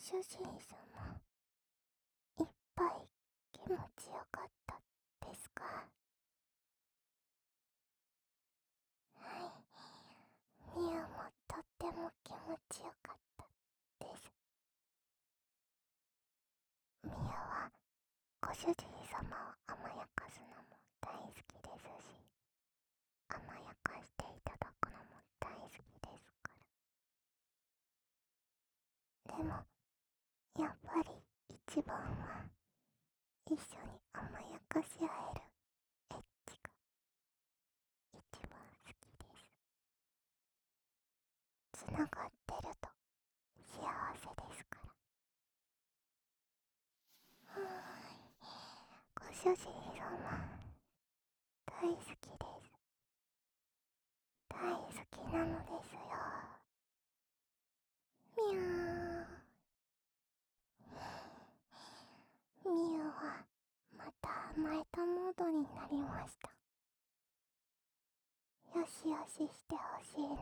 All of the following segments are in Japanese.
主人様、いっぱい気持ちよかったですか？はい、ミュウもとっても気持ちよかったです。ミュウはご主人様を甘やかすのも大好きですし、甘やかしていただくのも大好きですから。でもやっぱり一番は一緒に甘やかし合えるエッチが一番好きです。つながってると幸せですから。ご主人様、大好きです。大好きなのですよ。みゃー。ミュウはまた甘えたモードになりました。よしよししてほしいのです。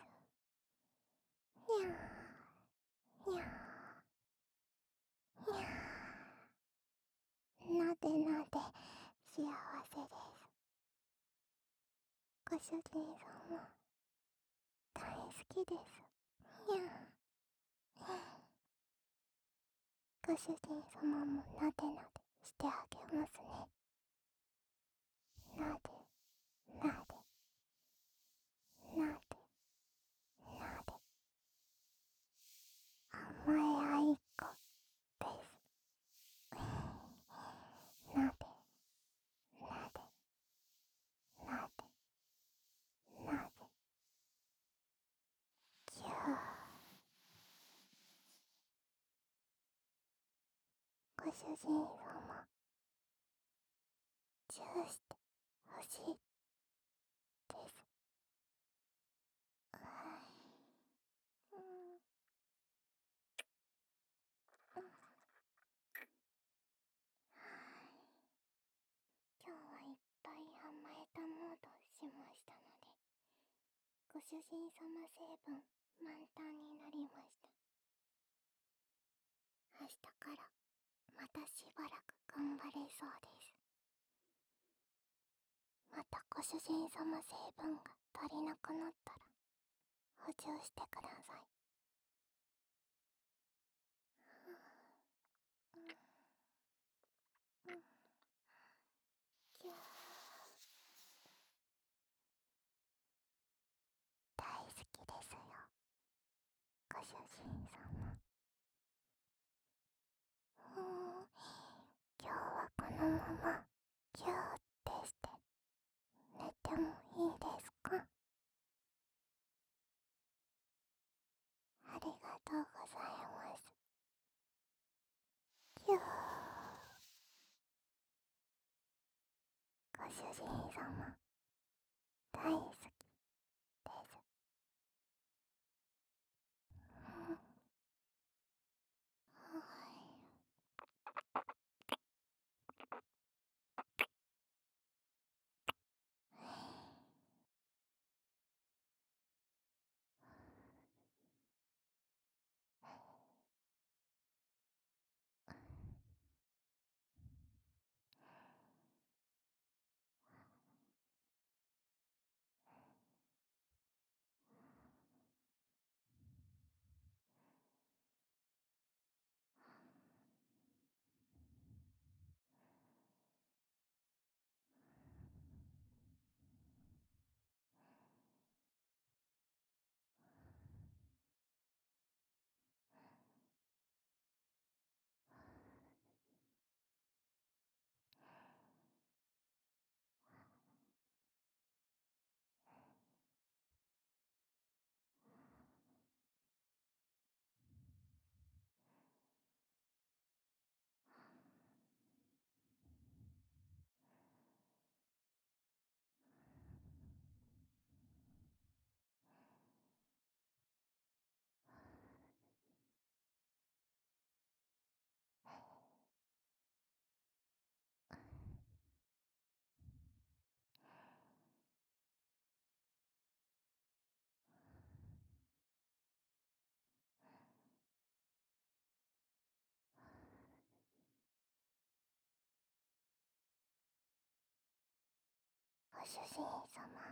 にゃーにゃーにゃー。なでなで幸せです。ご主人様、大好きです。にゃー。ご主人様もなでなでしてあげますね。なでなでなでなで。甘え合いっ子です。なでなでなでなで。ぎゅー。ご主人様、チューしてほしいです。うん、今日はいっぱい甘えたモードしましたので、ご主人様成分満タンになりました。明日からまたしばらく頑張れそうです。またご主人様成分が足りなくなったら補充してください。ぎゅー。大好きですよ、ご主人様。今日はこのままギューってして寝てもいいですか？ありがとうございます。ぎゅー。ご主人様、大好きです。 主人様、